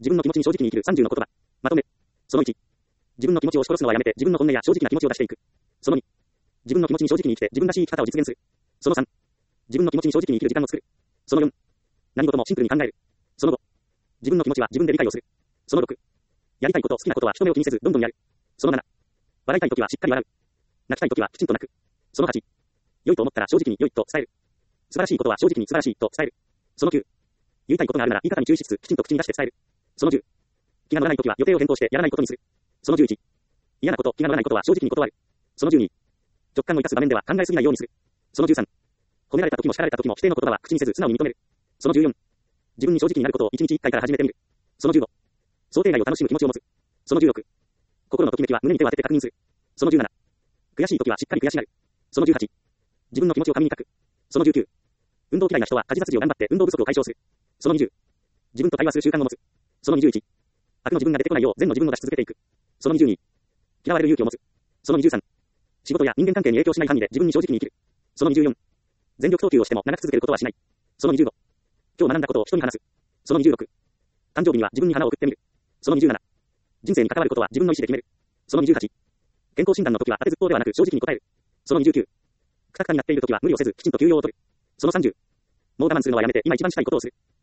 自分の気持ちに正直に生きる30の言葉。まとめ。その1。自分の気持ちを押し殺すのはやめて自分の本音や正直な気持ちを出していく。その2。自分の気持ちに正直に生きて自分らしい生き方を実現する。その3。自分の気持ちに正直に生きる時間を作る。その4。何事もシンプルに考える。その5。自分の気持ちは自分で理解をする。その6。やりたいこと、好きなことは人目を気にせずどんどんやる。その7。笑いたいときはしっかり笑う。泣きたいときはきちんと泣く。その8。良いと思ったら正直に良いと伝える。素晴らしいことは正直に素晴らしいと伝える。その9。言いたいことがあるなら言い方に注意しつつきちんと口に出して伝える。その10。気が乗らないときは予定を変更してやらないことにする。その11。嫌なこと、気が乗らないことは正直に断る。その12。直感を生かす場面では考えすぎないようにする。その13。褒められたときも叱られたときも否定の言葉は口にせず素直に認める。その14。自分に正直になることを1日1回から始めてみる。その15。想定外を楽しむ気持ちを持つ。その16。心のときめきは胸に手を当てて確認する。その17。悔しいときはしっかり悔しがる。その18。自分の気持ちを紙に書く。その19。運動嫌いな人は家事雑事を頑張って運動不足を解消する。その20。自分と対話する習慣を持つ。その21。悪の自分が出てこないよう善の自分を出し続けていく。その22。嫌われる勇気を持つ。その23。仕事や人間関係に影響しない範囲で自分に正直に生きる。その24。全力投球をしても長く続けることはしない。その25。今日学んだことを人に話す。その26。誕生日には自分に花を送ってみる。その27。人生に関わることは自分の意思で決める。その28。健康診断の時は当てずっぽうではなく正直に答える。その29。くたくたになっている時は無理をせずきちんと休養を取る。その30。もう我慢するのはやめて今一番したいことをする。